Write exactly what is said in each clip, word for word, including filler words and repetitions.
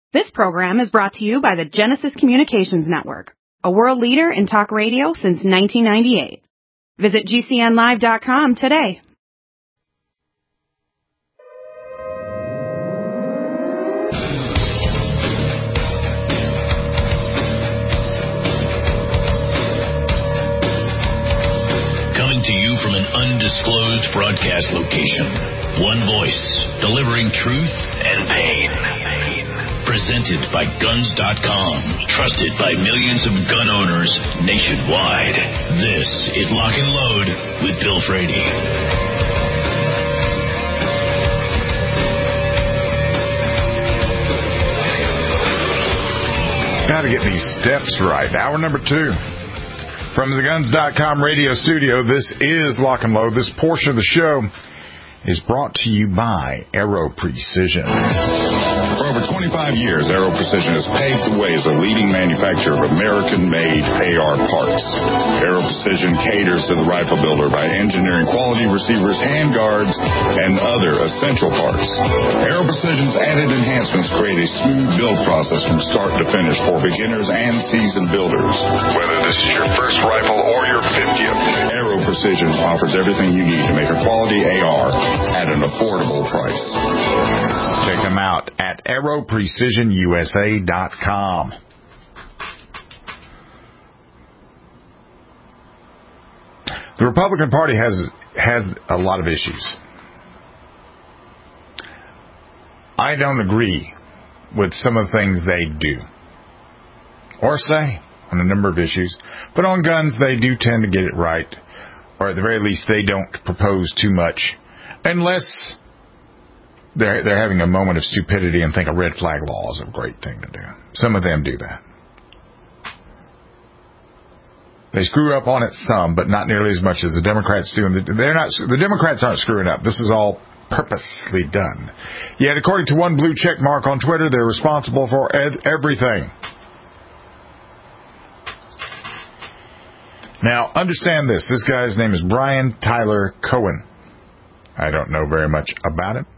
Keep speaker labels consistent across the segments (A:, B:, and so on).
A: This program is brought to you by the Genesis Communications Network, a world leader in talk radio since nineteen ninety-eight. Visit G C N live dot com today.
B: Coming to you from an undisclosed broadcast location. One voice, delivering truth and pain. Presented by Guns dot com. Trusted by millions of gun owners nationwide. This is Lock and Load with Bill Frady.
C: Got to get these steps right. Hour number two. From the Guns dot com radio studio, this is Lock and Load. This portion of the show is brought to you by Aero Precision.
D: For over twenty-five years, Aero Precision has paved the way as a leading manufacturer of American-made A R parts. Aero Precision caters to the rifle builder by engineering quality receivers, handguards, and other essential parts. Aero Precision's added enhancements create a smooth build process from start to finish for beginners and seasoned builders. Whether this is your first rifle or your fiftieth, Aero Precision offers everything you need to make a quality A R at an affordable price.
C: Check them out at aero precision U S A dot com. The Republican Party has has a lot of issues. I don't agree with some of the things they do or say on a number of issues, but on guns they do tend to get it right, or at the very least they don't propose too much unless they're, they're having a moment of stupidity and think a red flag law is a great thing to do. Some of them do that. They screw up on it some, but not nearly as much as the Democrats do. And they're not, the Democrats aren't screwing up. This is all purposely done. Yet, according to one blue check mark on Twitter, they're responsible for ed- everything. Now, understand this. This guy's name is Brian Tyler Cohen. I don't know very much about him.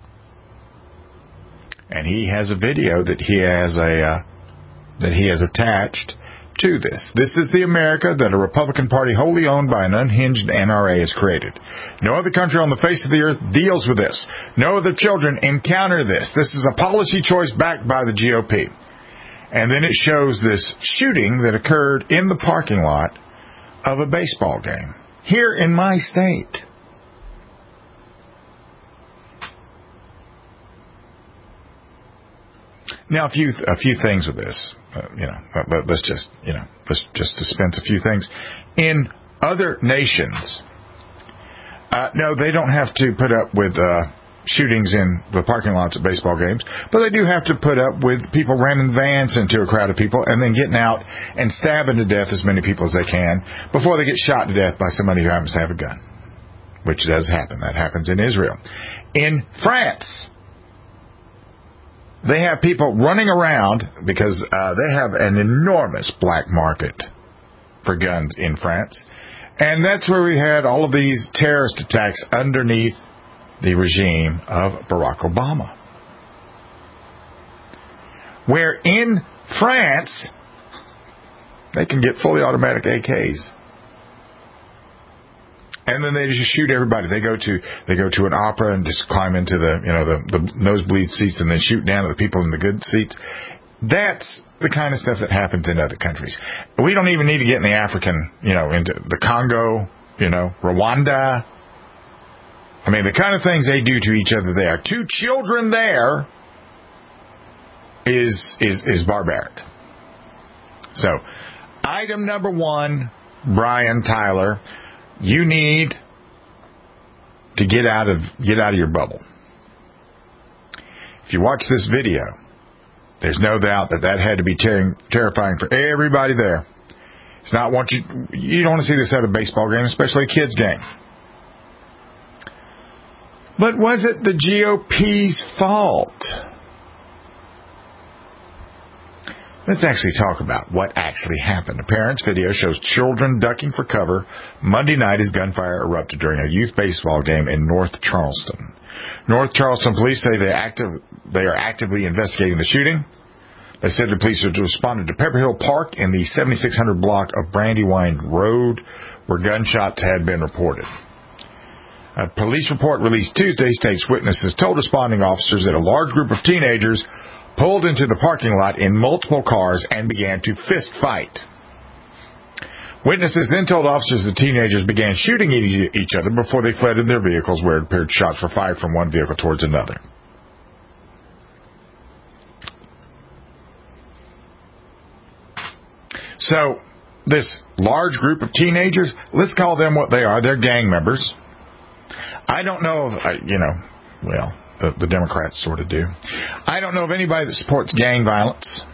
C: And he has a video that he has a uh, that he has attached to this. This is the America that a Republican Party wholly owned by an unhinged N R A has created. No other country on the face of the earth deals with this. No other children encounter this. This is a policy choice backed by the G O P. And then it shows this shooting that occurred in the parking lot of a baseball game here in my state. Now, a few a few things with this, uh, you know. Let, let's just you know let's just dispense a few things. In other nations, uh, no, they don't have to put up with uh, shootings in the parking lots of baseball games, but they do have to put up with people ramming vans into a crowd of people and then getting out and stabbing to death as many people as they can before they get shot to death by somebody who happens to have a gun, which does happen. That happens in Israel. In France, they have people running around because uh, they have an enormous black market for guns in France. And that's where we had all of these terrorist attacks underneath the regime of Barack Obama. Where in France, they can get fully automatic A Ks. And then they just shoot everybody. They go to they go to an opera and just climb into the you know the, the nosebleed seats and then shoot down at the people in the good seats. That's the kind of stuff that happens in other countries. We don't even need to get in the African, you know, into the Congo, you know, Rwanda. I mean, the kind of things they do to each other there. Two children there is is is barbaric. So, item number one, Brian Tyler. You need to get out of get out of your bubble. If you watch this video, there's no doubt that that had to be ter- terrifying for everybody there. It's not what you you don't want to see this at a baseball game, especially a kids game. But was it the G O P's fault? Let's actually talk about what actually happened. A parent's video shows children ducking for cover Monday night as gunfire erupted during a youth baseball game in North Charleston. North Charleston police say they active they are actively investigating the shooting. They said the police had responded to Pepper Hill Park in the seventy-six hundred block of Brandywine Road, where gunshots had been reported. A police report released Tuesday states witnesses told responding officers that a large group of teenagers pulled into the parking lot in multiple cars and began to fist fight. Witnesses then told officers the teenagers began shooting each other before they fled in their vehicles, where it appeared shots were fired from one vehicle towards another. So, this large group of teenagers, let's call them what they are. They're gang members. I don't know if, you know, well, the, the Democrats sort of do. I don't know of anybody that supports gang violence,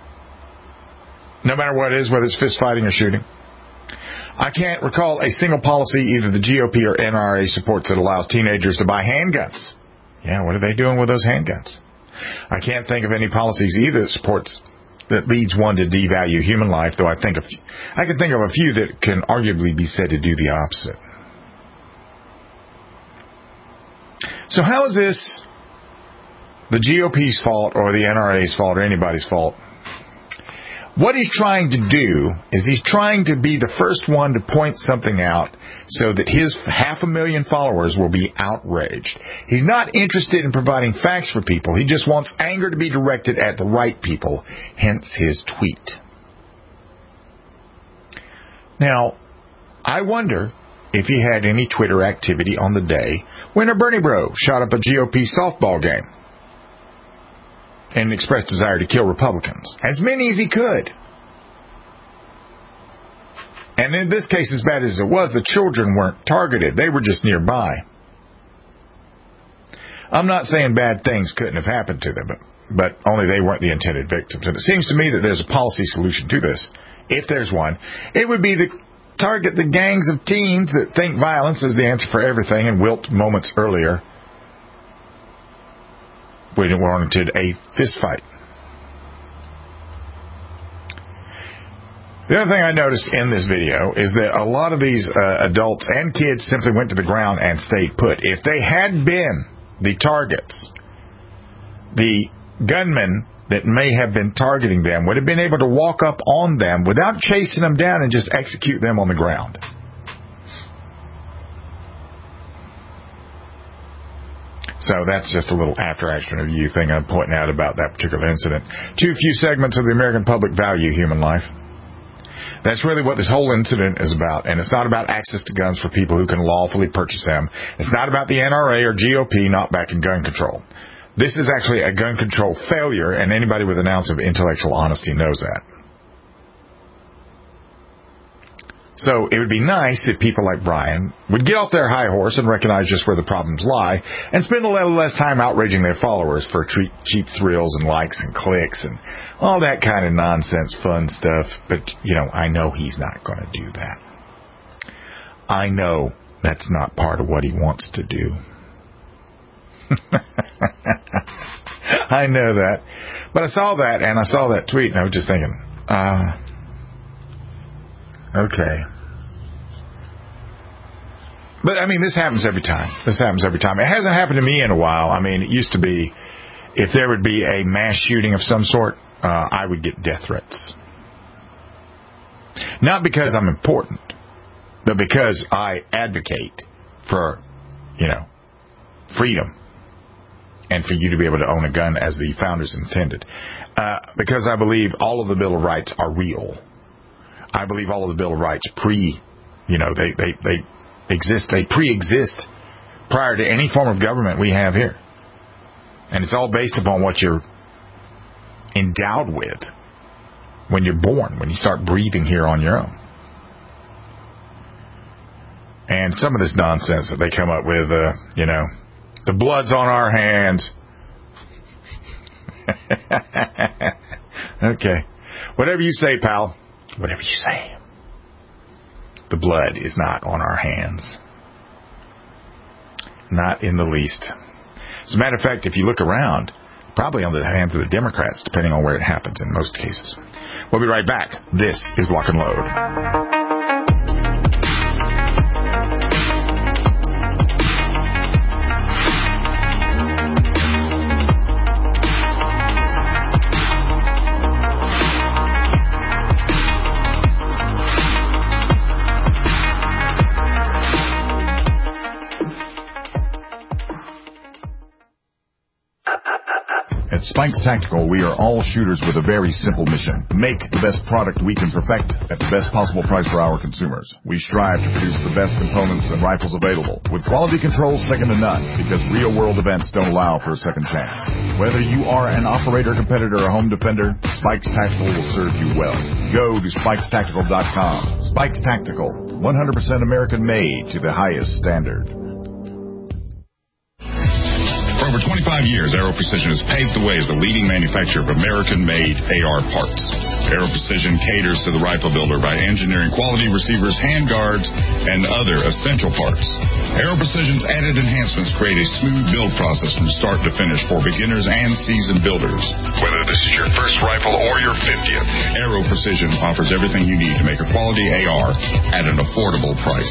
C: no matter what it is, whether it's fist fighting or shooting. I can't recall a single policy either the G O P or N R A supports that allows teenagers to buy handguns. Yeah, what are they doing with those handguns? I can't think of any policies either that supports that leads one to devalue human life, though I think of, I can think of a few that can arguably be said to do the opposite. So how is this the G O P's fault or the N R A's fault or anybody's fault? What he's trying to do is he's trying to be the first one to point something out so that his half a million followers will be outraged. He's not interested in providing facts for people. He just wants anger to be directed at the right people, hence his tweet. Now, I wonder if he had any Twitter activity on the day when a Bernie bro shot up a G O P softball game and expressed desire to kill Republicans. As many as he could. And in this case, as bad as it was, the children weren't targeted. They were just nearby. I'm not saying bad things couldn't have happened to them, but, but only they weren't the intended victims. And it seems to me that there's a policy solution to this. If there's one, it would be to target the gangs of teens that think violence is the answer for everything and wilt moments earlier when it warranted a fist fight. The other thing I noticed in this video is that a lot of these uh, adults and kids simply went to the ground and stayed put. If they had been the targets, the gunmen that may have been targeting them would have been able to walk up on them without chasing them down and just execute them on the ground. So that's just a little after-action review thing I'm pointing out about that particular incident. Too few segments of the American public value human life. That's really what this whole incident is about. And it's not about access to guns for people who can lawfully purchase them. It's not about the N R A or G O P not backing gun control. This is actually a gun control failure, and anybody with an ounce of intellectual honesty knows that. So it would be nice if people like Brian would get off their high horse and recognize just where the problems lie and spend a little less time outraging their followers for cheap thrills and likes and clicks and all that kind of nonsense fun stuff. But, you know, I know he's not going to do that. I know that's not part of what he wants to do. I know that. But I saw that, and I saw that tweet, and I was just thinking, uh... okay. But, I mean, this happens every time. This happens every time. It hasn't happened to me in a while. I mean, it used to be, if there would be a mass shooting of some sort, uh, I would get death threats. Not because I'm important, but because I advocate for, you know, freedom and for you to be able to own a gun as the founders intended. Uh, because I believe all of the Bill of Rights are real. I believe all of the Bill of Rights pre, you know, they, they, they exist, they pre-exist prior to any form of government we have here. And it's all based upon what you're endowed with when you're born, when you start breathing here on your own. And some of this nonsense that they come up with, uh, you know, the blood's on our hands. Okay. Whatever you say, pal. Whatever you say. The blood is not on our hands. Not in the least. As a matter of fact, if you look around, probably on the hands of the Democrats, depending on where it happens in most cases. We'll be right back. This is Lock and Load.
D: At Spikes Tactical, we are all shooters with a very simple mission. Make the best product we can perfect at the best possible price for our consumers. We strive to produce the best components and rifles available, with quality controls second to none, because real-world events don't allow for a second chance. Whether you are an operator, competitor, or home defender, Spikes Tactical will serve you well. Go to spikes tactical dot com. Spikes Tactical, one hundred percent American-made to the highest standard. For over twenty-five years, Aero Precision has paved the way as a leading manufacturer of American-made A R parts. Aero Precision caters to the rifle builder by engineering quality receivers, handguards, and other essential parts. Aero Precision's added enhancements create a smooth build process from start to finish for beginners and seasoned builders. Whether this is your first rifle or your fiftieth, Aero Precision offers everything you need to make a quality A R at an affordable price.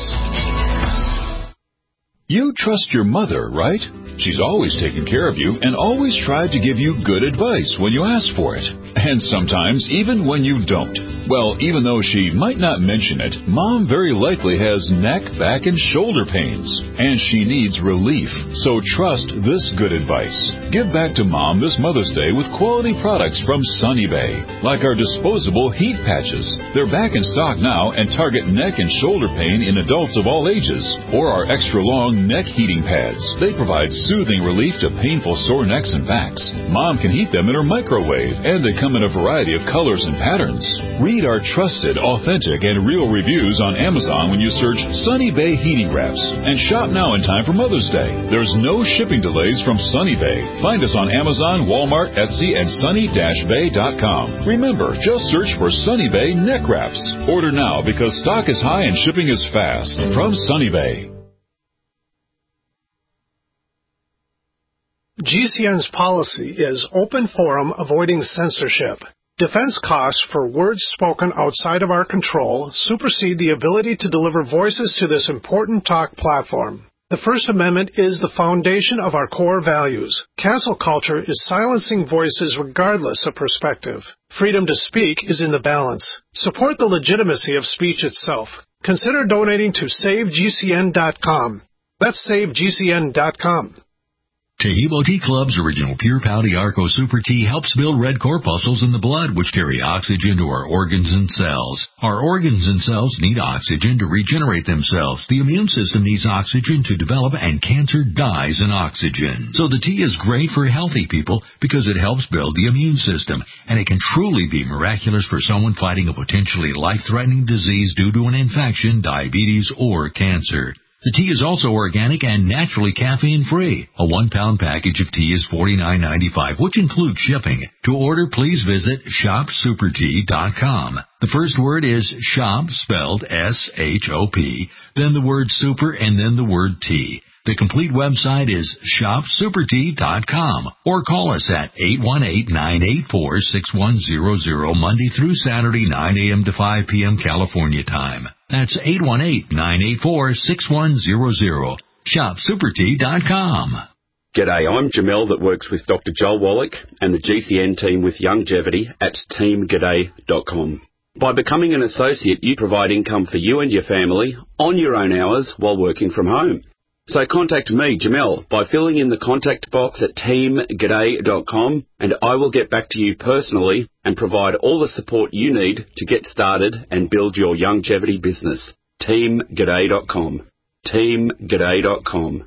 E: You trust your mother, right? She's always taken care of you and always tried to give you good advice when you ask for it. And sometimes even when you don't. Well, even though she might not mention it, Mom very likely has neck, back, and shoulder pains. And she needs relief. So trust this good advice. Give back to Mom this Mother's Day with quality products from Sunny Bay. Like our disposable heat patches. They're back in stock now and target neck and shoulder pain in adults of all ages. Or our extra long neck heating pads. They provide soothing relief to painful sore necks and backs. Mom can heat them in her microwave, and they come in a variety of colors and patterns. Read our trusted, authentic, and real reviews on Amazon when you search Sunny Bay Heating Wraps, and shop now in time for Mother's Day. There's no shipping delays from Sunny Bay. Find us on Amazon, Walmart, Etsy, and sunny dash bay dot com. Remember, just search for Sunny Bay Neck Wraps. Order now because stock is high and shipping is fast. From Sunny Bay.
F: G C N's policy is open forum avoiding censorship. Defense costs for words spoken outside of our control supersede the ability to deliver voices to this important talk platform. The First Amendment is the foundation of our core values. Cancel culture is silencing voices regardless of perspective. Freedom to speak is in the balance. Support the legitimacy of speech itself. Consider donating to save G C N dot com. That's save G C N dot com.
G: Taheebo Tea Club's original Pure Pouty Arco Super Tea helps build red corpuscles in the blood, which carry oxygen to our organs and cells. Our organs and cells need oxygen to regenerate themselves. The immune system needs oxygen to develop, and cancer dies in oxygen. So the tea is great for healthy people because it helps build the immune system, and it can truly be miraculous for someone fighting a potentially life-threatening disease due to an infection, diabetes, or cancer. The tea is also organic and naturally caffeine-free. A one-pound package of tea is forty-nine ninety-five, which includes shipping. To order, please visit shop super tea dot com. The first word is shop, spelled S H O P, then the word super, and then the word tea. The complete website is shop super tea dot com, or call us at eight one eight, nine eight four, six one zero zero Monday through Saturday, nine a.m. to five p.m. California time. That's eight one eight, nine eight four, six one zero zero. shop super tea dot com.
H: G'day, I'm Jamel that works with Doctor Joel Wallach and the G C N team with Longevity at team g'day dot com. By becoming an associate, you provide income for you and your family on your own hours while working from home. So contact me, Jamel, by filling in the contact box at team g'day dot com, and I will get back to you personally and provide all the support you need to get started and build your longevity business. team g'day dot com. team g'day dot com.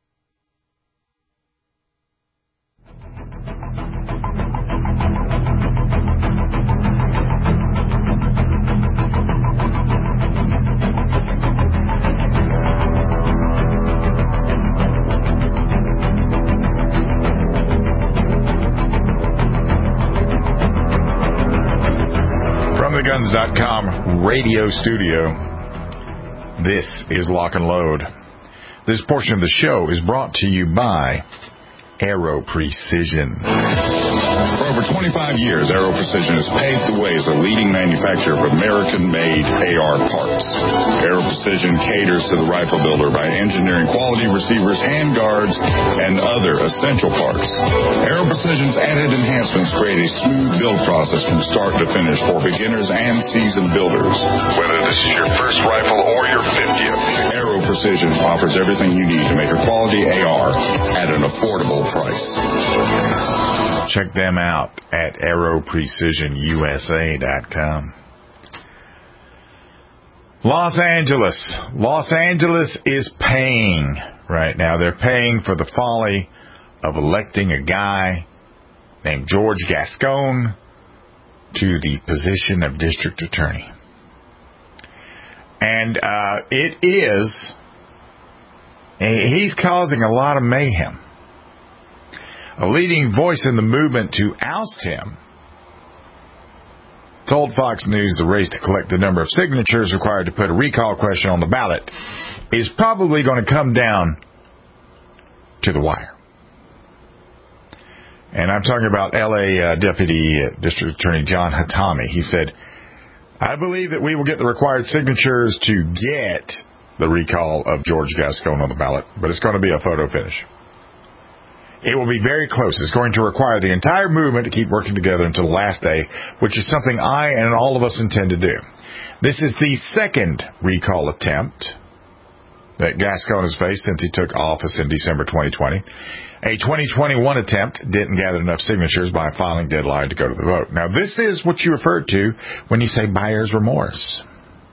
C: guns dot com radio studio. This is Lock and Load. This portion of the show is brought to you by Aero Precision.
D: For over twenty-five years, Aero Precision has paved the way as a leading manufacturer of American-made A R parts. Aero Precision caters to the rifle builder by engineering quality receivers, handguards, and other essential parts. Aero Precision's added enhancements create a smooth build process from start to finish for beginners and seasoned builders. Whether this is your first rifle or your fiftieth, Aero Precision offers everything you need to make a quality A R at an affordable price.
C: Check them out at aero precision u s a dot com. Los Angeles. Los Angeles is paying right now. They're paying for the folly of electing a guy named George Gascon to the position of district attorney. And uh, it is, he's causing a lot of mayhem. A leading voice in the movement to oust him told Fox News the race to collect the number of signatures required to put a recall question on the ballot is probably going to come down to the wire. And I'm talking about L A uh, Deputy uh, District Attorney John Hatami. He said, I believe that we will get the required signatures to get the recall of George Gascon on the ballot, but it's going to be a photo finish. It will be very close. It's going to require the entire movement to keep working together until the last day, which is something I and all of us intend to do. This is the second recall attempt that Gascon has faced since he took office in December twenty twenty. A twenty twenty-one attempt didn't gather enough signatures by a filing deadline to go to the vote. Now, this is what you refer to when you say buyer's remorse.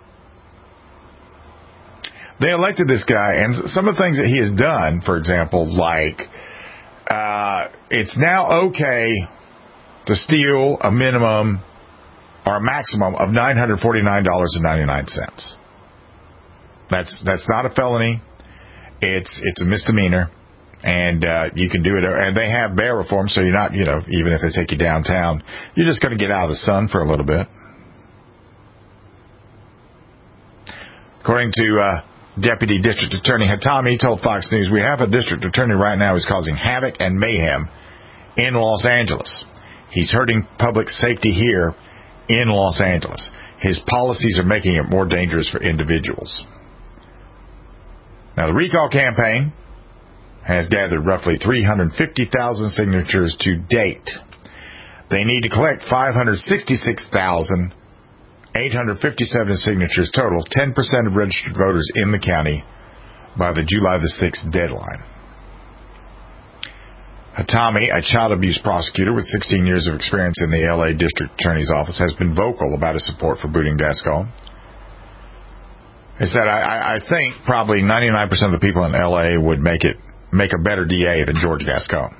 C: They elected this guy, and some of the things that he has done, for example, like uh, it's now okay to steal a minimum or a maximum of nine hundred forty-nine dollars and ninety-nine cents. That's that's not a felony. It's it's a misdemeanor. And uh, you can do it. And they have bail reform, so you're not, you know, even if they take you downtown, you're just going to get out of the sun for a little bit. According to uh, Deputy District Attorney Hatami, he told Fox News, we have a district attorney right now who's causing havoc and mayhem in Los Angeles. He's hurting public safety here in Los Angeles. His policies are making it more dangerous for individuals. Now, the recall campaign has gathered roughly three hundred fifty thousand signatures to date. They need to collect five hundred sixty-six thousand eight hundred fifty-seven signatures total, ten percent of registered voters in the county, by the July the sixth deadline. Hatami, a child abuse prosecutor with sixteen years of experience in the L A District Attorney's Office, has been vocal about his support for booting Gascon. He said, I, I think probably ninety-nine percent of the people in L A would make it make a better D A than George Gascon.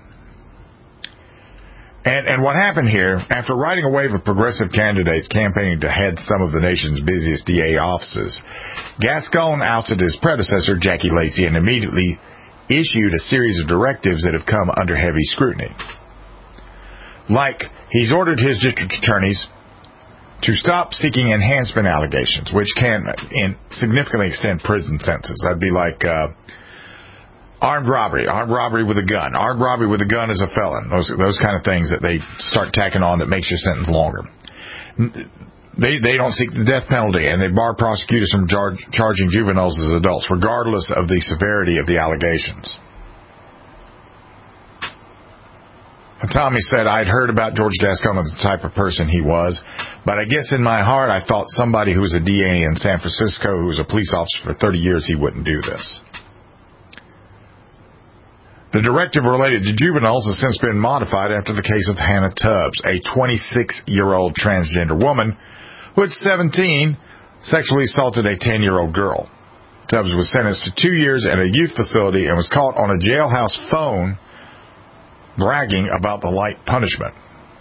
C: And and what happened here, after writing a wave of progressive candidates campaigning to head some of the nation's busiest D A offices, Gascon ousted his predecessor, Jackie Lacey, and immediately issued a series of directives that have come under heavy scrutiny. Like, he's ordered his district attorneys to stop seeking enhancement allegations, which can in, significantly extend prison sentences. That'd be like uh, armed robbery, armed robbery with a gun. Armed robbery with a gun is a felon. Those those kind of things that they start tacking on that makes your sentence longer. They they don't seek the death penalty, and they bar prosecutors from charge, charging juveniles as adults, regardless of the severity of the allegations. Tommy said, I'd heard about George Gascon and the type of person he was, but I guess in my heart I thought somebody who was a D A in San Francisco who was a police officer for thirty years, he wouldn't do this. The directive related to juveniles has since been modified after the case of Hannah Tubbs, a twenty-six-year-old transgender woman who at seventeen sexually assaulted a ten-year-old girl. Tubbs was sentenced to two years at a youth facility and was caught on a jailhouse phone bragging about the light punishment.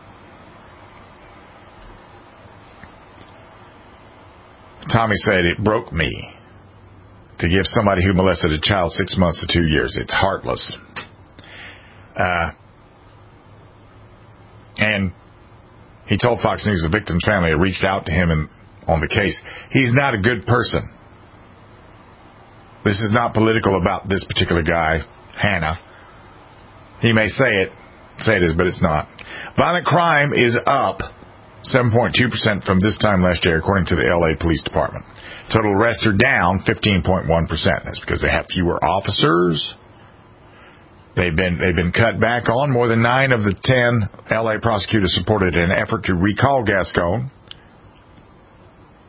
C: Tommy said, it broke me to give somebody who molested a child six months to two years. It's heartless. Uh, and he told Fox News the victim's family had reached out to him in, on the case. He's not a good person. This is not political about this particular guy, Hannah. He may say it, say it is, but it's not. Violent crime is up seven point two percent from this time last year, according to the L A Police Department. Total arrests are down fifteen point one percent. That's because they have fewer officers. They've been they've been cut back on. More than nine of the ten L A prosecutors supported an effort to recall Gascon.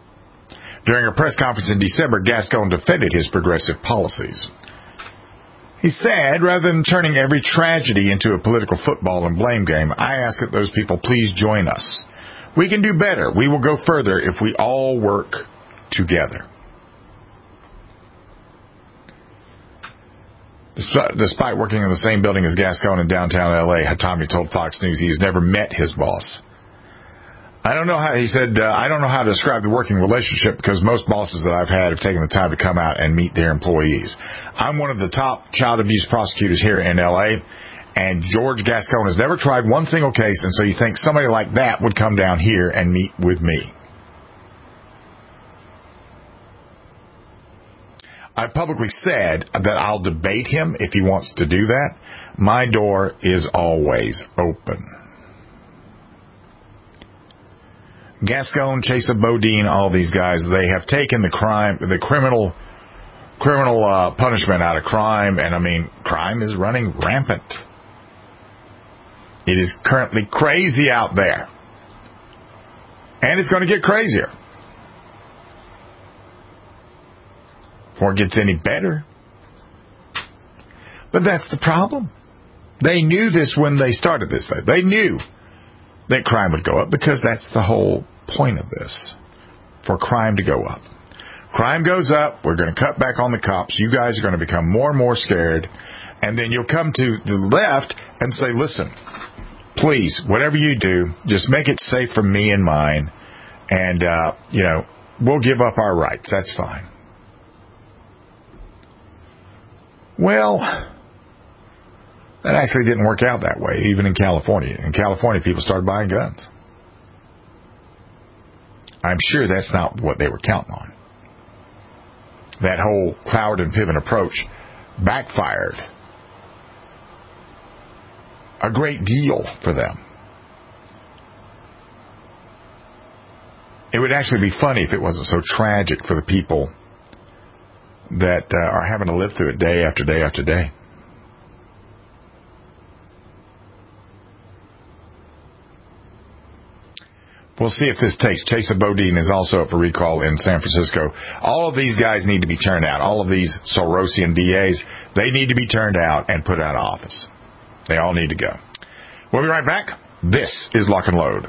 C: During a press conference in December, Gascon defended his progressive policies. He said, rather than turning every tragedy into a political football and blame game, I ask that those people please join us. We can do better. We will go further if we all work together. Despite working in the same building as Gascon in downtown L A, Hatami told Fox News he has never met his boss. I don't know how, he said, uh, I don't know how to describe the working relationship because most bosses that I've had have taken the time to come out and meet their employees. I'm one of the top child abuse prosecutors here in L A, and George Gascon has never tried one single case, and so you think somebody like that would come down here and meet with me. I publicly said that I'll debate him if he wants to do that. My door is always open. Gascon, Chesa Bodine, all these guys, they have taken the crime, the criminal, criminal uh, punishment out of crime, and I mean, crime is running rampant. It is currently crazy out there, and it's going to get crazier before it gets any better. But that's the problem. They knew this when they started this thing. They knew that crime would go up because that's the whole point of this, for crime to go up. Crime goes up, we're going to cut back on the cops, you guys are going to become more and more scared, and then you'll come to the left and say, listen, please, whatever you do, just make it safe for me and mine, and, uh, you know, we'll give up our rights, that's fine. Well, that actually didn't work out that way, even in California. In California, people started buying guns. I'm sure that's not what they were counting on. That whole Cloward and Piven approach backfired a great deal for them. It would actually be funny if it wasn't so tragic for the people that uh, are having to live through it day after day after day. We'll see if this takes. Chesa Bodine is also up for recall in San Francisco. All of these guys need to be turned out. All of these Sorosian D As, they need to be turned out and put out of office. They all need to go. We'll be right back. This is Lock and Load.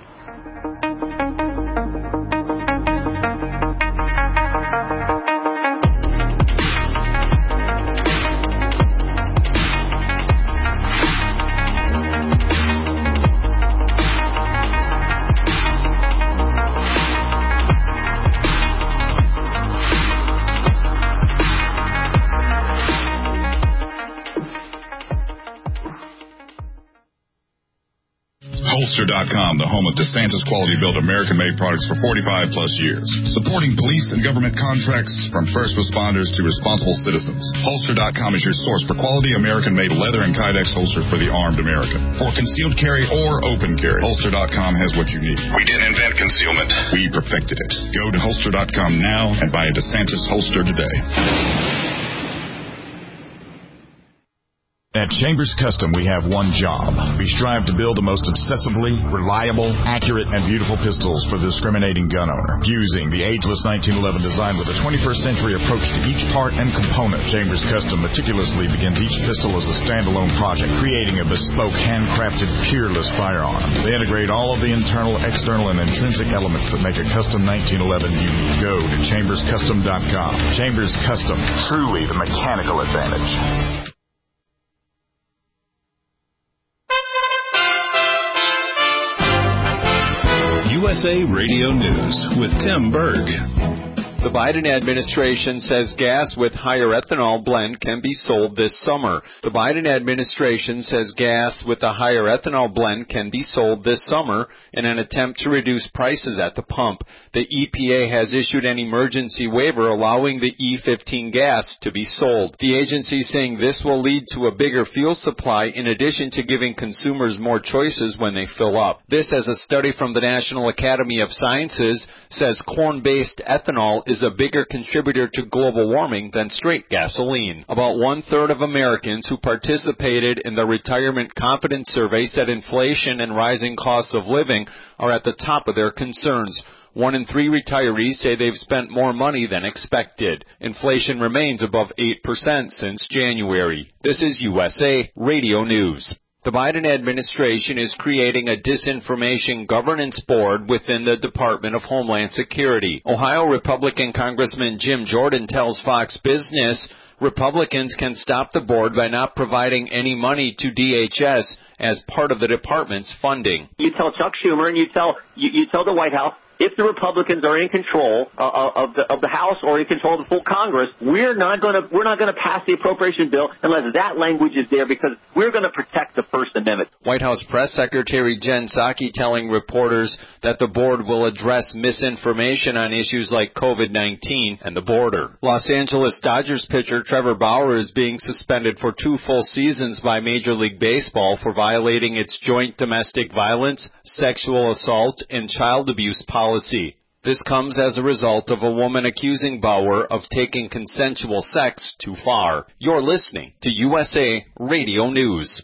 D: Holster dot com, the home of DeSantis quality-built American-made products for forty-five plus years. Supporting police and government contracts from first responders to responsible citizens. Holster dot com is your source for quality American-made leather and Kydex holster for the armed American. For concealed carry or open carry, Holster dot com has what you need.
B: We didn't invent concealment.
D: We perfected it. Go to Holster dot com now and buy a DeSantis holster today.
C: At Chambers Custom, we have one job. We strive to build the most obsessively, reliable, accurate, and beautiful pistols for the discriminating gun owner. Fusing the ageless nineteen eleven design with a twenty-first century approach to each part and component, Chambers Custom meticulously begins each pistol as a standalone project, creating a bespoke, handcrafted, peerless firearm. They integrate all of the internal, external, and intrinsic elements that make a custom nineteen eleven unique. Go to Chambers Custom dot com. Chambers Custom, truly the mechanical advantage.
I: U S A Radio News with Tim Berg.
J: The Biden administration says gas with higher ethanol blend can be sold this summer. The Biden administration says gas with a higher ethanol blend can be sold this summer in an attempt to reduce prices at the pump. The E P A has issued an emergency waiver allowing the E fifteen gas to be sold. The agency is saying this will lead to a bigger fuel supply in addition to giving consumers more choices when they fill up. This, as a study from the National Academy of Sciences says corn-based ethanol is a bigger contributor to global warming than straight gasoline. About one-third of Americans who participated in the Retirement Confidence Survey said inflation and rising costs of living are at the top of their concerns. One in three retirees say they've spent more money than expected. Inflation remains above eight percent since January. This is U S A Radio News. The Biden administration is creating a disinformation governance board within the Department of Homeland Security. Ohio Republican Congressman Jim Jordan tells Fox Business Republicans can stop the board by not providing any money to D H S as part of the department's funding.
K: You tell Chuck Schumer and you tell you, you tell the White House, if the Republicans are in control uh, of the of the House or in control of the full Congress, we're not going to we're not going to pass the appropriation bill unless that language is there, because we're going to protect the First Amendment.
J: White House Press Secretary Jen Psaki telling reporters that the board will address misinformation on issues like COVID nineteen and the border. Los Angeles Dodgers pitcher Trevor Bauer is being suspended for two full seasons by Major League Baseball for violating its joint domestic violence, sexual assault, and child abuse policy. Policy. This comes as a result of a woman accusing Bauer of taking consensual sex too far. You're listening to U S A Radio News.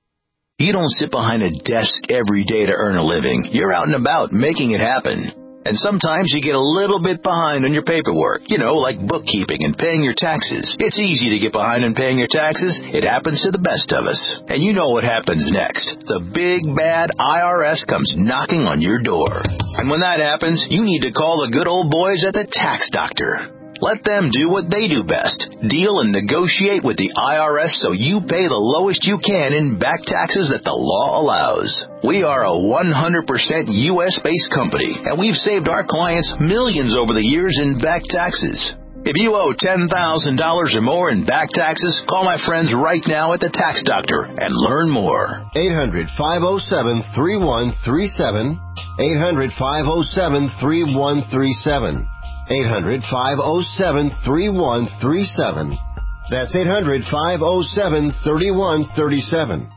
L: You don't sit behind a desk every day to earn a living. You're out and about making it happen. And sometimes you get a little bit behind on your paperwork, you know, like bookkeeping and paying your taxes. It's easy to get behind on paying your taxes. It happens to the best of us. And you know what happens next. The big, bad I R S comes knocking on your door. And when that happens, you need to call the good old boys at the Tax Doctor. Let them do what they do best. Deal and negotiate with the I R S so you pay the lowest you can in back taxes that the law allows. We are a one hundred percent U S-based company, and we've saved our clients millions over the years in back taxes. If you owe ten thousand dollars or more in back taxes, call my friends right now at the Tax Doctor and learn more.
M: eight hundred, five oh seven, three one three seven. eight hundred, five oh seven, three one three seven. eight hundred, five oh seven, three one three seven. That's eight hundred, five oh seven, three one three seven.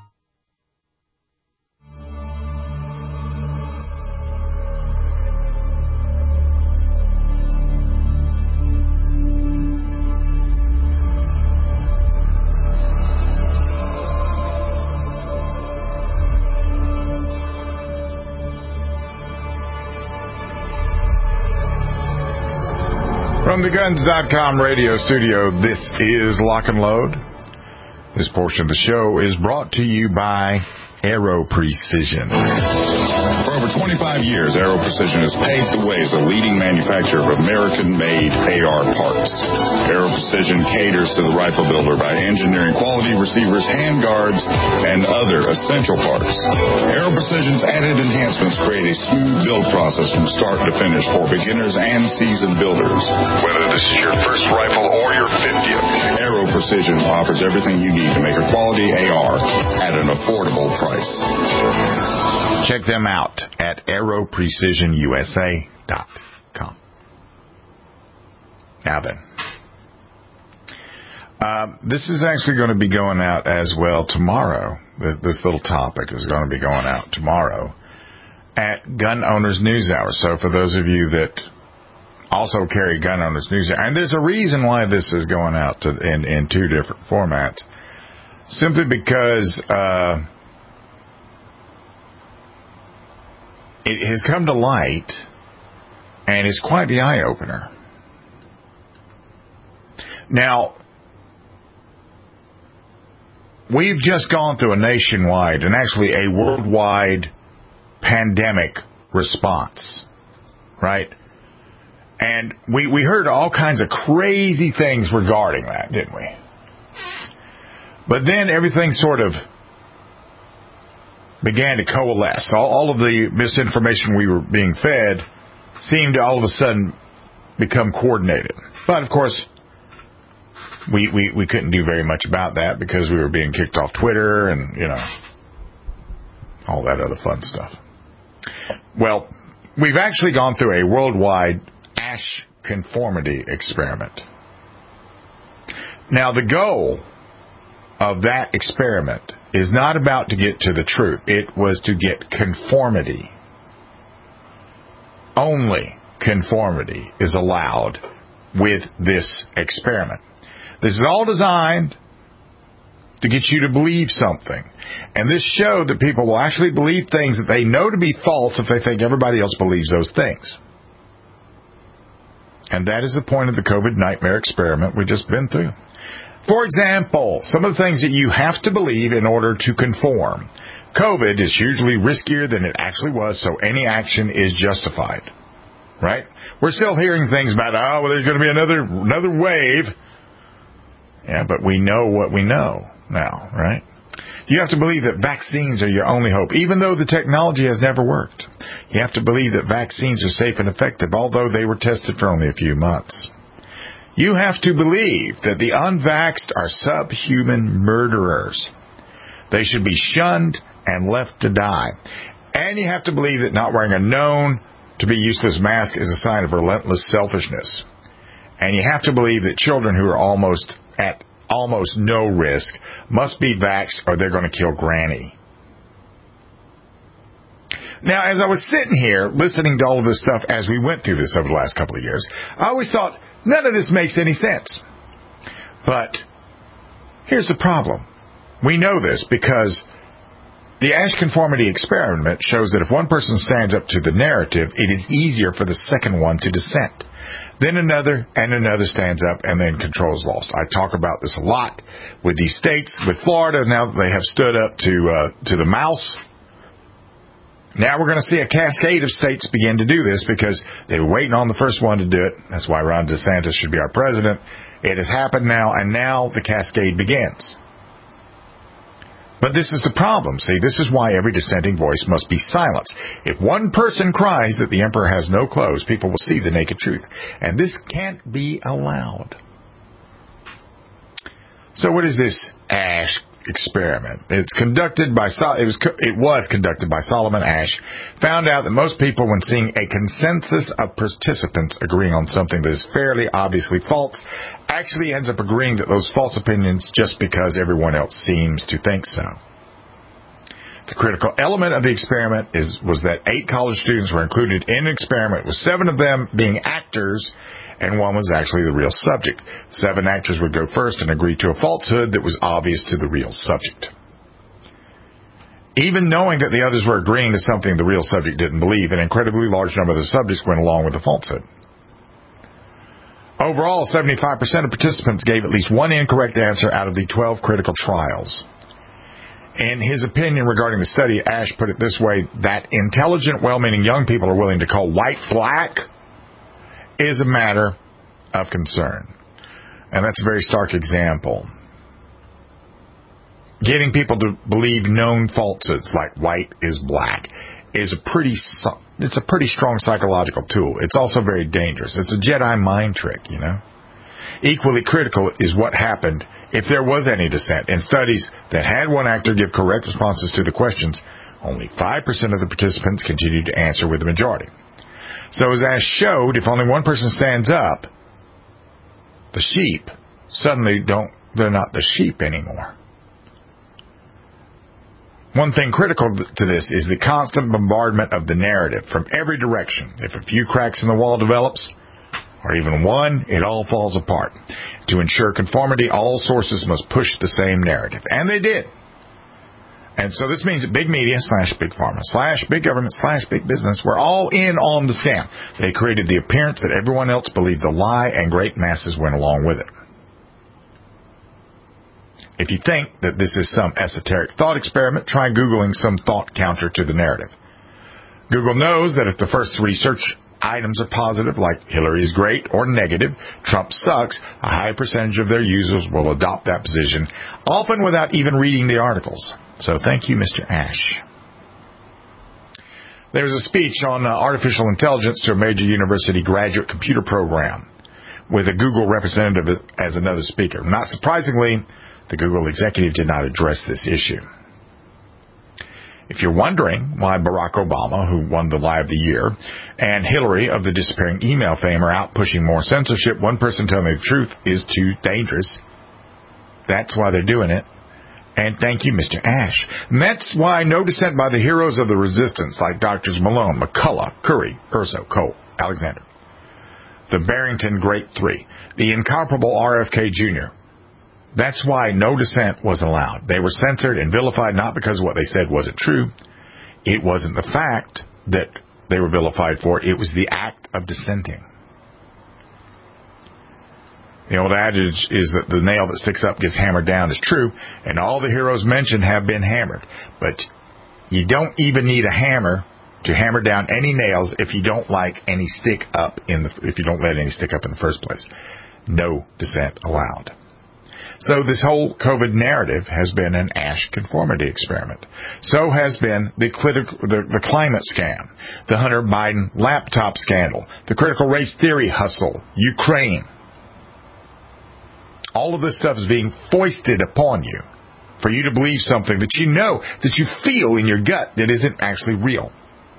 C: From the Guns dot com radio studio, this is Lock and Load. This portion of the show is brought to you by Aero Precision.
D: For over twenty-five years, Aero Precision has paved the way as a leading manufacturer of American-made A R parts. Aero Precision caters to the rifle builder by engineering quality receivers, handguards, and other essential parts. Aero Precision's added enhancements create a smooth build process from start to finish for beginners and seasoned builders. Whether this is your first rifle or your fiftieth, Aero Precision offers everything you need to make a quality A R at an affordable price.
C: Check them out at aero precision U S A dot com. Now then, uh, this is actually going to be going out as well tomorrow. This, this little topic is going to be going out tomorrow at Gun Owners News Hour. So for those of you that also carry Gun Owners News Hour, and there's a reason why this is going out to, in, in two different formats, simply because uh, it has come to light, and it's quite the eye-opener. Now, we've just gone through a nationwide and actually a worldwide pandemic response, right? And we, we heard all kinds of crazy things regarding that, didn't we? But then everything sort of began to coalesce. All, all of the misinformation we were being fed seemed to all of a sudden become coordinated. But, of course, we, we, we couldn't do very much about that because we were being kicked off Twitter and, you know, all that other fun stuff. Well, we've actually gone through a worldwide ash conformity experiment. Now, the goal of that experiment is not about to get to the truth. It was to get conformity. Only conformity is allowed with this experiment. This is all designed to get you to believe something. And this showed that people will actually believe things that they know to be false if they think everybody else believes those things. And that is the point of the COVID nightmare experiment we've just been through. For example, some of the things that you have to believe in order to conform. COVID is hugely riskier than it actually was, so any action is justified. Right? We're still hearing things about, oh, well, there's going to be another another wave. Yeah, but we know what we know now, right? You have to believe that vaccines are your only hope, even though the technology has never worked. You have to believe that vaccines are safe and effective, although they were tested for only a few months. You have to believe that the unvaxxed are subhuman murderers. They should be shunned and left to die. And you have to believe that not wearing a known to be useless mask is a sign of relentless selfishness. And you have to believe that children who are almost at almost no risk must be vaxxed or they're going to kill Granny. Now, as I was sitting here listening to all of this stuff as we went through this over the last couple of years, I always thought, none of this makes any sense. But here's the problem. We know this because the Asch conformity experiment shows that if one person stands up to the narrative, it is easier for the second one to dissent. Then another and another stands up, and then control is lost. I talk about this a lot with these states, with Florida, now that they have stood up to uh, to the mouse. Now we're going to see a cascade of states begin to do this because they were waiting on the first one to do it. That's why Ron DeSantis should be our president. It has happened now, and now the cascade begins. But this is the problem. See, this is why every dissenting voice must be silenced. If one person cries that the emperor has no clothes, people will see the naked truth. And this can't be allowed. So what is this Asch experiment? It's conducted by, it was, it was conducted by Solomon Asch. Found out that most people, when seeing a consensus of participants agreeing on something that is fairly obviously false, actually ends up agreeing that those false opinions just because everyone else seems to think so. The critical element of the experiment is was that eight college students were included in an experiment, with seven of them being actors, and one was actually the real subject. Seven actors would go first and agree to a falsehood that was obvious to the real subject. Even knowing that the others were agreeing to something the real subject didn't believe, an incredibly large number of the subjects went along with the falsehood. Overall, seventy-five percent of participants gave at least one incorrect answer out of the twelve critical trials. In his opinion regarding the study, Asch put it this way, that intelligent, well-meaning young people are willing to call white black is a matter of concern. And that's a very stark example. Getting people to believe known falsehoods like white is black is a pretty it's a pretty strong psychological tool. It's also very dangerous. It's a Jedi mind trick, you know. Equally critical is what happened if there was any dissent. In studies that had one actor give correct responses to the questions, only five percent of the participants continued to answer with the majority. So as Asch showed, if only one person stands up, the sheep suddenly don't, they're not the sheep anymore. One thing critical to this is the constant bombardment of the narrative from every direction. If a few cracks in the wall develops, or even one, it all falls apart. To ensure conformity, all sources must push the same narrative. And they did. And so this means that big media slash big pharma slash big government slash big business were all in on the scam. They created the appearance that everyone else believed the lie, and great masses went along with it. If you think that this is some esoteric thought experiment, try Googling some thought counter to the narrative. Google knows that if the first three search items are positive, like Hillary is great, or negative, Trump sucks, a high percentage of their users will adopt that position, often without even reading the articles. So thank you, Mister Asch. There was a speech on uh, artificial intelligence to a major university graduate computer program with a Google representative as another speaker. Not surprisingly, the Google executive did not address this issue. If you're wondering why Barack Obama, who won the Lie of the Year, and Hillary of the disappearing email fame are out pushing more censorship, one person telling the truth is too dangerous. That's why they're doing it. And thank you, Mister Asch. And that's why no dissent by the heroes of the resistance like Doctors Malone, McCullough, Curry, Urso, Cole, Alexander. the Barrington Great Three, the incomparable R F K Junior That's why no dissent was allowed. They were censored and vilified not because what they said wasn't true. It wasn't the fact that they were vilified for. It was the act of dissenting. The old adage is that the nail that sticks up gets hammered down is true, and all the heroes mentioned have been hammered. But you don't even need a hammer to hammer down any nails if you don't like any stick up in the if you don't let any stick up in the first place. No dissent allowed. So this whole COVID narrative has been an Asch conformity experiment. So has been the, the, the climate scam, the Hunter Biden laptop scandal, the critical race theory hustle, Ukraine. All of this stuff is being foisted upon you for you to believe something that you know, that you feel in your gut that isn't actually real.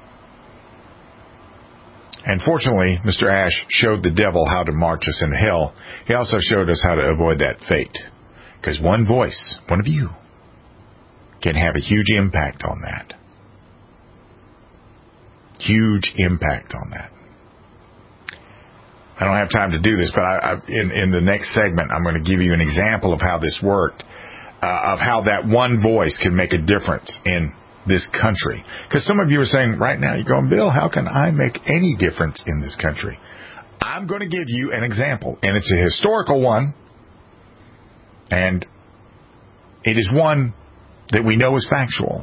C: And fortunately, Mister Asch showed the devil how to march us into hell. He also showed us how to avoid that fate. Because one voice, one of you, can have a huge impact on that. Huge impact on that. I don't have time to do this, but I, I, in, in the next segment, I'm going to give you an example of how this worked, uh, of how that one voice can make a difference in this country. Because some of you are saying right now, you're going, Bill, how can I make any difference in this country? I'm going to give you an example, and it's a historical one, and it is one that we know is factual.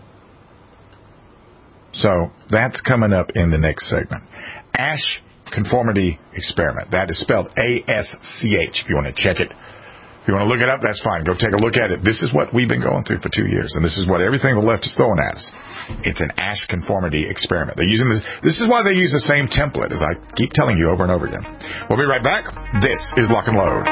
C: So that's coming up in the next segment. Asch Conformity Experiment. That is spelled A S C H if you want to check it. If you want to look it up, that's fine. Go take a look at it. This is what we've been going through for two years, and this is what everything the left is throwing at us. It's an Asch Conformity Experiment. They're using this. This is why they use the same template, as I keep telling you over and over again. We'll be right back. This is Lock and Load.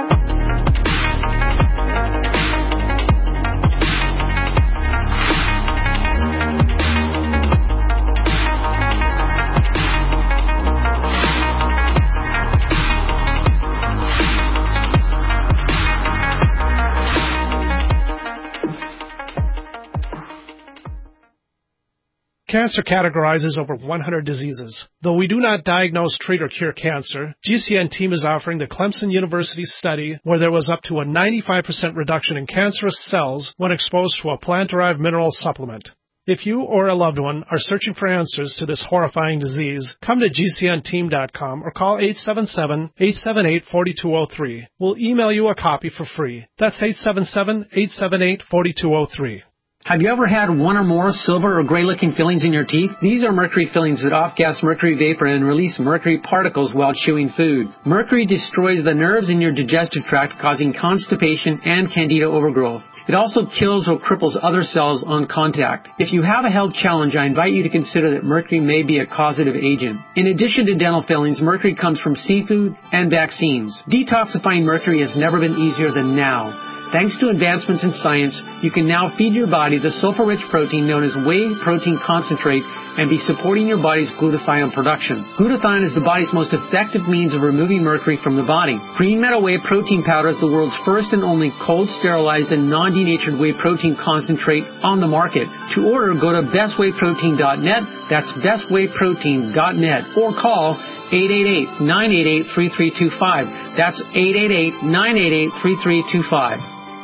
F: Cancer categorizes over one hundred diseases. Though we do not diagnose, treat, or cure cancer, G C N team is offering the Clemson University study where there was up to a ninety-five percent reduction in cancerous cells when exposed to a plant-derived mineral supplement. If you or a loved one are searching for answers to this horrifying disease, come to G C N team dot com or call eight seven seven, eight seven eight, four two zero three. We'll email you a copy for free. That's eight seven seven, eight seven eight, four two zero three.
N: Have you ever had one or more silver or gray-looking fillings in your teeth? These are mercury fillings that off-gas mercury vapor and release mercury particles while chewing food. Mercury destroys the nerves in your digestive tract, causing constipation and candida overgrowth. It also kills or cripples other cells on contact. If you have a health challenge, I invite you to consider that mercury may be a causative agent. In addition to dental fillings, mercury comes from seafood and vaccines. Detoxifying mercury has never been easier than now. Thanks to advancements in science, you can now feed your body the sulfur-rich protein known as whey protein concentrate and be supporting your body's glutathione production. Glutathione is the body's most effective means of removing mercury from the body. Green Meadow Whey Protein Powder is the world's first and only cold, sterilized, and non-denatured whey protein concentrate on the market. To order, go to best whey protein dot net, that's best whey protein dot net, or call eight eight eight, nine eight eight, three three two five. That's eight eight eight, nine eight eight, three three two five.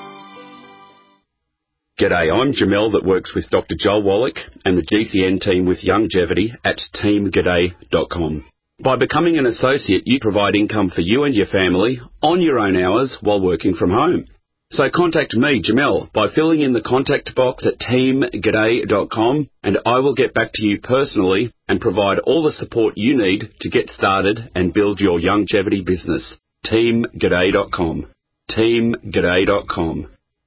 H: G'day, I'm Jamel that works with Doctor Joel Wallach and the G C N team with Longevity at team g'day dot com. By becoming an associate, you provide income for you and your family on your own hours while working from home. So contact me, Jamel, by filling in the contact box at team g'day dot com, and I will get back to you personally and provide all the support you need to get started and build your longevity business. team g'day dot com. team g'day dot com.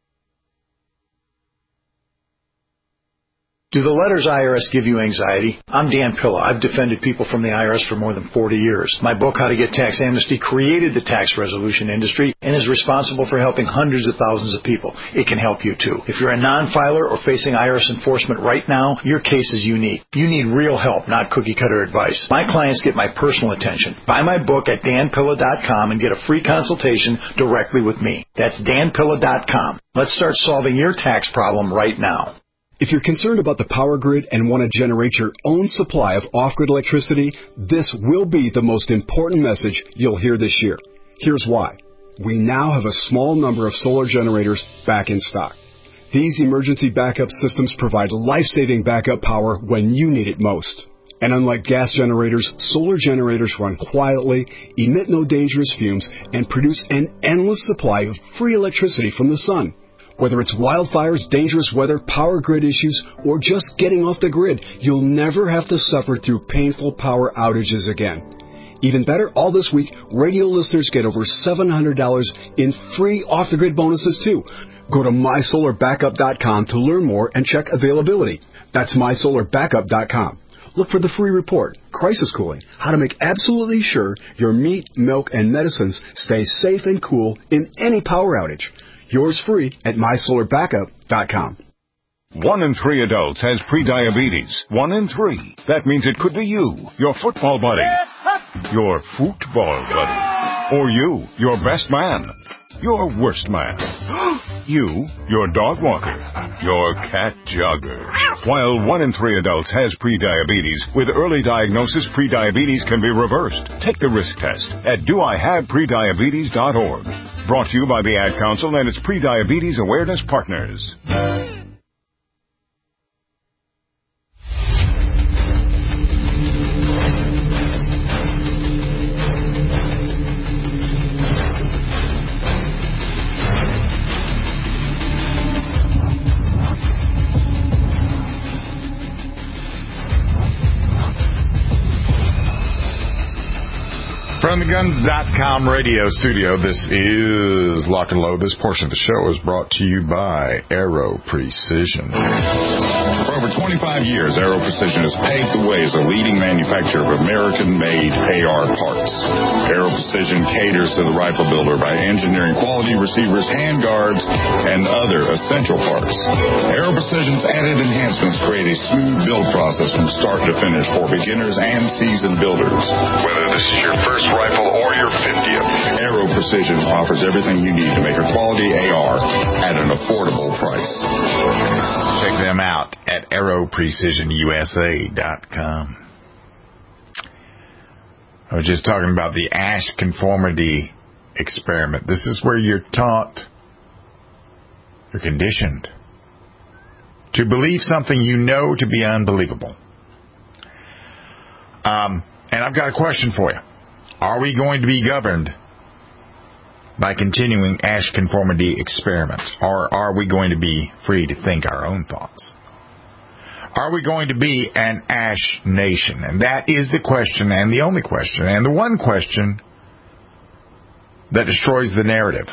O: Do the letters I R S give you anxiety? I'm Dan Pilla. I've defended people from the I R S for more than forty years. My book, How to Get Tax Amnesty, created the tax resolution industry and is responsible for helping hundreds of thousands of people. It can help you too. If you're a non-filer or facing I R S enforcement right now, your case is unique. You need real help, not cookie-cutter advice. My clients get my personal attention. Buy my book at dan pilla dot com and get a free consultation directly with me. That's dan pilla dot com. Let's start solving your tax problem right now.
P: If you're concerned about the power grid and want to generate your own supply of off-grid electricity, this will be the most important message you'll hear this year. Here's why. We now have a small number of solar generators back in stock. These emergency backup systems provide life-saving backup power when you need it most. And unlike gas generators, solar generators run quietly, emit no dangerous fumes, and produce an endless supply of free electricity from the sun. Whether it's wildfires, dangerous weather, power grid issues, or just getting off the grid, you'll never have to suffer through painful power outages again. Even better, all this week, radio listeners get over seven hundred dollars in free off-the-grid bonuses too. Go to my solar backup dot com to learn more and check availability. That's my solar backup dot com. Look for the free report, Crisis Cooling, how to make absolutely sure your meat, milk, and medicines stay safe and cool in any power outage. Yours free at my solar backup dot com.
Q: One in three adults has prediabetes. One in three. That means it could be you, your football buddy, your football buddy, or you, your best man, your worst man, you, your dog walker, your cat jogger. While one in three adults has prediabetes, with early diagnosis, prediabetes can be reversed. Take the risk test at do I have prediabetes dot org. Brought to you by the Ad Council and its Prediabetes Awareness Partners.
C: From the Guns dot com radio studio, this is Lock and Load. This portion of the show is brought to you by Aero Precision.
D: For over twenty-five years, Aero Precision has paved the way as a leading manufacturer of American-made A R parts. Aero Precision caters to the rifle builder by engineering quality receivers, handguards, and other essential parts. Aero Precision's added enhancements create a smooth build process from start to finish for beginners and seasoned builders. Whether this is your first rifle or your fiftieth, Aero Precision offers everything you need to make a quality A R at an affordable price.
C: Check them out at aero precision U S A dot com. I was just talking about the ash conformity experiment. This is where you're taught, you're conditioned to believe something you know to be unbelievable. Um, and I've got a question for you. Are we going to be governed by continuing ash conformity experiments? Or are we going to be free to think our own thoughts? Are we going to be an ash nation? And that is the question, and the only question, and the one question that destroys the narrative.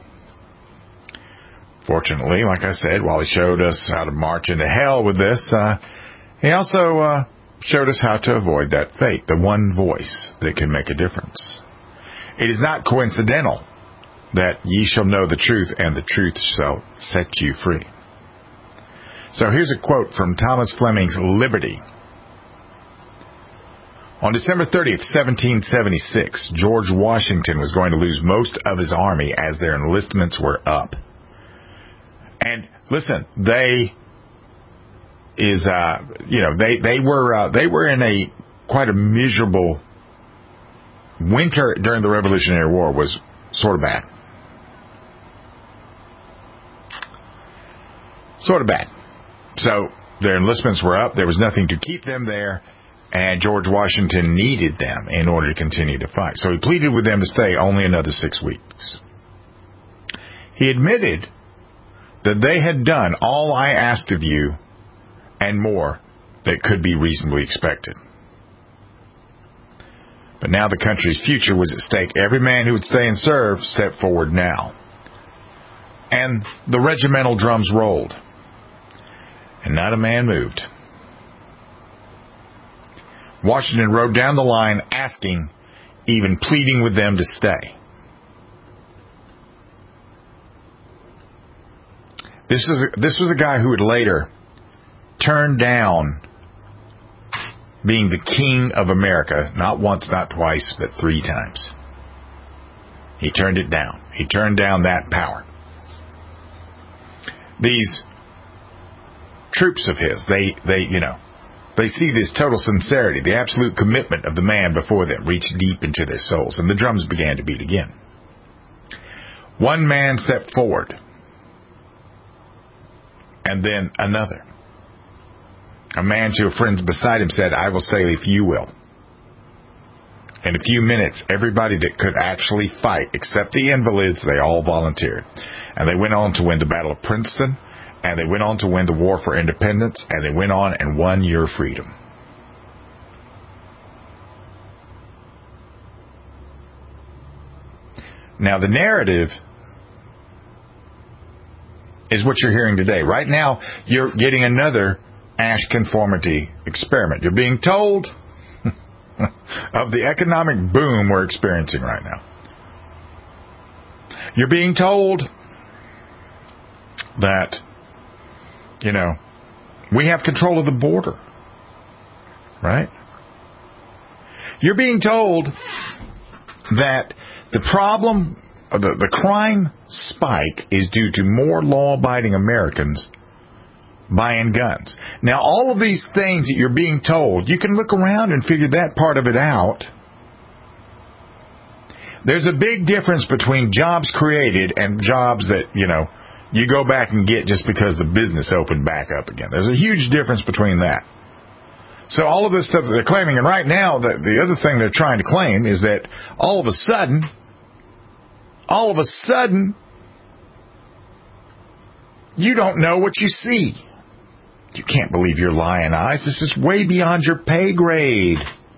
C: Fortunately, like I said, while he showed us how to march into hell with this, uh, he also uh, showed us how to avoid that fate, the one voice that can make a difference. It is not coincidental that ye shall know the truth, and the truth shall set you free. So here's a quote from Thomas Fleming's Liberty. On December thirtieth, seventeen seventy-six, George Washington was going to lose most of his army as their enlistments were up. And listen, they is uh, you know they they were uh, they were in a quite a miserable winter during the Revolutionary War. Was sort of bad, sort of bad. So their enlistments were up. There was nothing to keep them there, and George Washington needed them in order to continue to fight. So he pleaded with them to stay only another six weeks. He admitted that they had done all I asked of you and more that could be reasonably expected. But now the country's future was at stake. Every man who would stay and serve stepped forward now. And the regimental drums rolled. And not a man moved. Washington rode down the line asking, even pleading with them to stay. This is a, this was a guy who would later turn down being the king of America, not once, not twice, but three times. He turned it down. He turned down that power. These troops of his. They, they, you know, they see this total sincerity, the absolute commitment of the man before them reach deep into their souls, and the drums began to beat again. One man stepped forward, and then another. A man to a friend beside him said, "I will stay if you will." In a few minutes, everybody that could actually fight, except the invalids, they all volunteered. And they went on to win the Battle of Princeton, and they went on to win the War for Independence, and they went on and won your freedom. Now, the narrative is what you're hearing today. Right now, you're getting another Asch conformity experiment. You're being told of the economic boom we're experiencing right now. You're being told that, you know, we have control of the border, right? You're being told that the problem, the, the crime spike is due to more law-abiding Americans buying guns. Now, all of these things that you're being told, you can look around and figure that part of it out. There's a big difference between jobs created and jobs that, you know, you go back and get just because the business opened back up again. There's a huge difference between that. So all of this stuff that they're claiming, and right now, the, the other thing they're trying to claim is that all of a sudden, all of a sudden, you don't know what you see. You can't believe your lying eyes. This is way beyond your pay grade.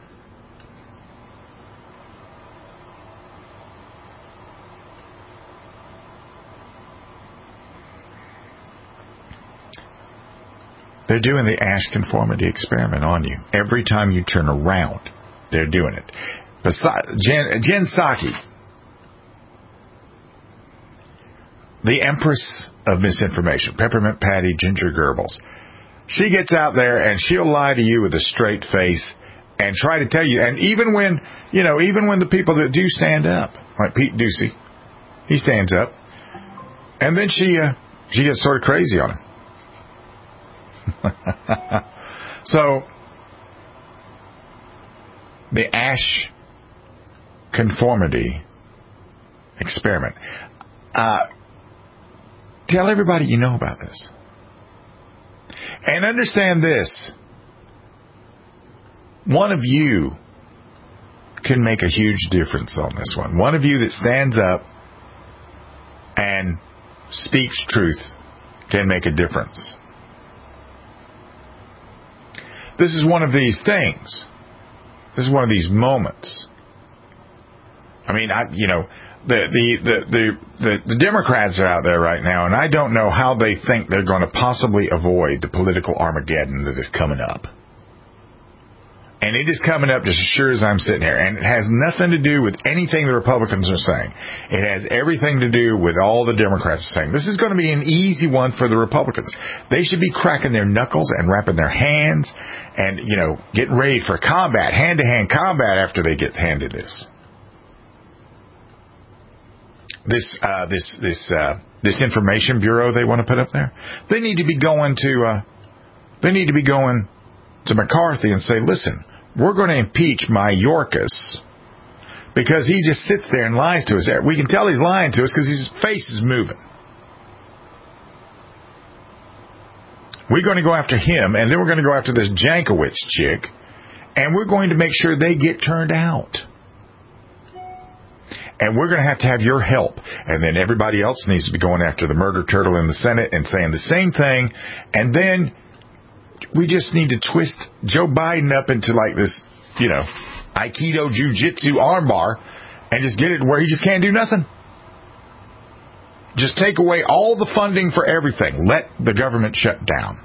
C: They're doing the Asch conformity experiment on you. Every time you turn around, they're doing it. Besides, Jen, Jen Psaki, the empress of misinformation, Peppermint Patty, Ginger Goebbels, she gets out there and she'll lie to you with a straight face and try to tell you. And even when, you know, even when the people that do stand up, like Pete Ducey, he stands up, and then she uh, she gets sort of crazy on him. So, the Asch conformity experiment. Uh, tell everybody you know about this. And understand this. One of you can make a huge difference on this one. One of you that stands up and speaks truth can make a difference. This is one of these things. This is one of these moments. I mean, I, you know, the, the, the, the, the, the Democrats are out there right now, and I don't know how they think they're going to possibly avoid the political Armageddon that is coming up. And it is coming up just as sure as I'm sitting here. And it has nothing to do with anything the Republicans are saying. It has everything to do with all the Democrats are saying. This is going to be an easy one for the Republicans. They should be cracking their knuckles and wrapping their hands and, you know, getting ready for combat, hand-to-hand combat after they get handed this. This, uh, this, this, uh, this information bureau they want to put up there. They need to be going to, uh, they need to be going to McCarthy and say, listen, we're going to impeach Mayorkas because he just sits there and lies to us. We can tell he's lying to us because his face is moving. We're going to go after him, and then we're going to go after this Jankowicz chick, and we're going to make sure they get turned out. And we're going to have to have your help. And then everybody else needs to be going after the murder turtle in the Senate and saying the same thing. And then we just need to twist Joe Biden up into like this, you know, Aikido Jiu-Jitsu armbar and just get it where he just can't do nothing. Just take away all the funding for everything. Let the government shut down.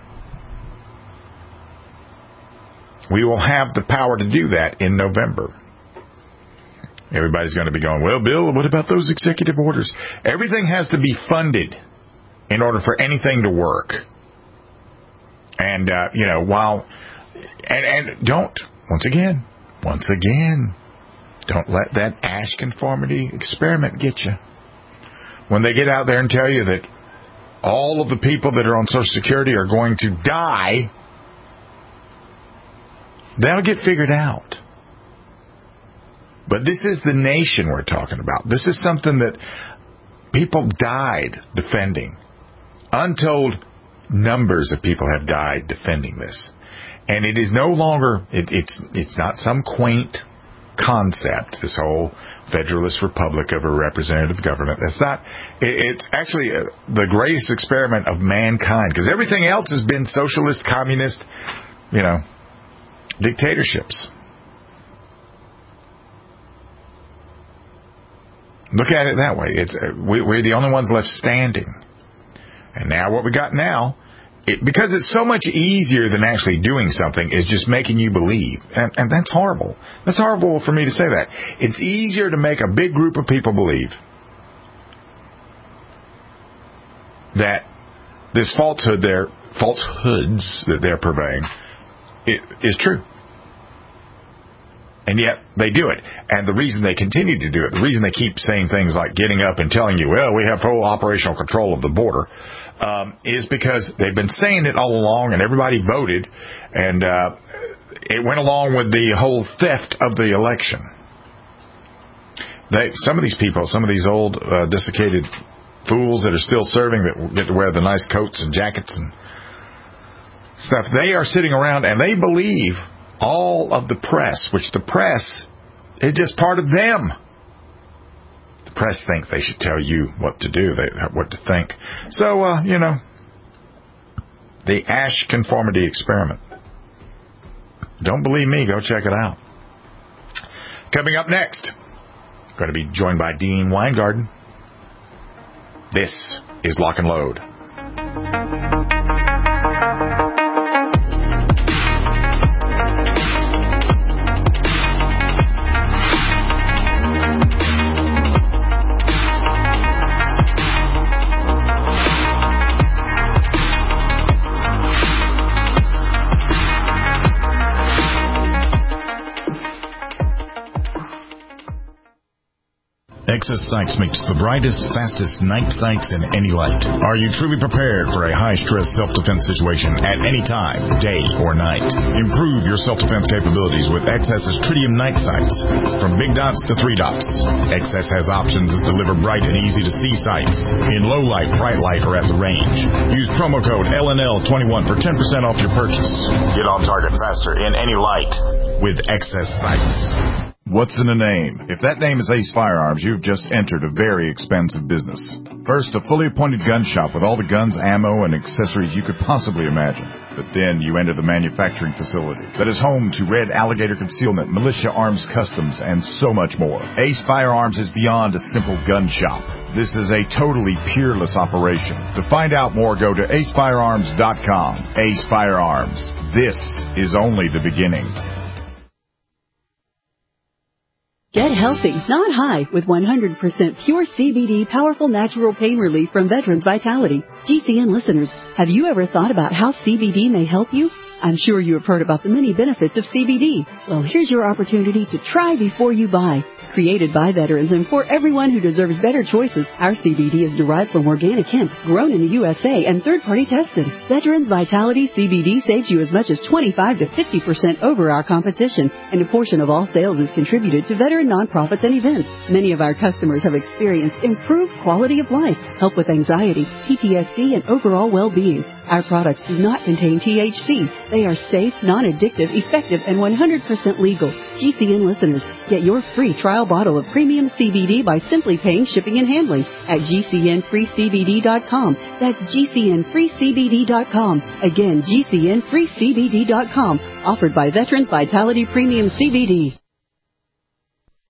C: We will have the power to do that in November. Everybody's going to be going, well, Bill, what about those executive orders? Everything has to be funded in order for anything to work. And, uh, you know, while, and, and don't, once again, once again, don't let that Asch conformity experiment get you. When they get out there and tell you that all of the people that are on Social Security are going to die, that'll get figured out. But this is the nation we're talking about. This is something that people died defending. Untold numbers of people have died defending this. And it is no longer, it, it's it's not some quaint concept, this whole Federalist Republic of a representative government. That's not, it, it's actually a, the greatest experiment of mankind, because everything else has been socialist, communist, you know, dictatorships. Look at it that way. It's we, we're the only ones left standing. And now what we got now, it, because it's so much easier than actually doing something, is just making you believe. And, and that's horrible. That's horrible for me to say that. It's easier to make a big group of people believe that this falsehood, their falsehoods that they're purveying, it, is true. And yet they do it. And the reason they continue to do it, the reason they keep saying things like getting up and telling you, well, we have full operational control of the border, um, is because they've been saying it all along, and everybody voted, and uh, it went along with the whole theft of the election. They, some of these people, some of these old uh, desiccated fools that are still serving, that get to wear the nice coats and jackets and stuff, they are sitting around and they believe all of the press, which the press is just part of them. The press thinks they should tell you what to do, they, what to think. So, uh, you know, the Asch conformity experiment. Don't believe me, go check it out. Coming up next, going to be joined by Dean Weingarten. This is Lock and Load.
R: Excess Sights makes the brightest, fastest night sights in any light. Are you truly prepared for a high-stress self-defense situation at any time, day or night? Improve your self-defense capabilities with Excess's Tritium night sights. From big dots to three dots, Excess has options that deliver bright and easy-to-see sights in low light, bright light, or at the range. Use promo code L N L twenty-one for ten percent off your purchase. Get on target faster in any light with Excess Sights.
Q: What's in a name? If that name is Ace Firearms, you've just entered a very expensive business. First, a fully appointed gun shop with all the guns, ammo, and accessories you could possibly imagine. But then you enter the manufacturing facility that is home to Red Alligator Concealment, Militia Arms Customs, and so much more. Ace Firearms is beyond a simple gun shop. This is a totally peerless operation. To find out more, go to ace firearms dot com. Ace Firearms. This is only the beginning.
S: Get healthy, not high, with one hundred percent pure C B D powerful natural pain relief from Veterans Vitality. G C N listeners, have you ever thought about how C B D may help you? I'm sure you have heard about the many benefits of C B D. Well, here's your opportunity to try before you buy. Created by veterans and for everyone who deserves better choices, our C B D is derived from organic hemp, grown in the U S A, and third-party tested. Veterans Vitality C B D saves you as much as twenty-five to fifty percent over our competition, and a portion of all sales is contributed to veteran nonprofits and events. Many of our customers have experienced improved quality of life, help with anxiety, P T S D, and overall well-being. Our products do not contain T H C. They are safe, non-addictive, effective, and one hundred percent legal. G C N listeners, get your free trial bottle of premium C B D by simply paying shipping and handling at G C N free C B D dot com. That's G C N free C B D dot com. Again, G C N free C B D dot com. Offered by Veterans Vitality Premium C B D.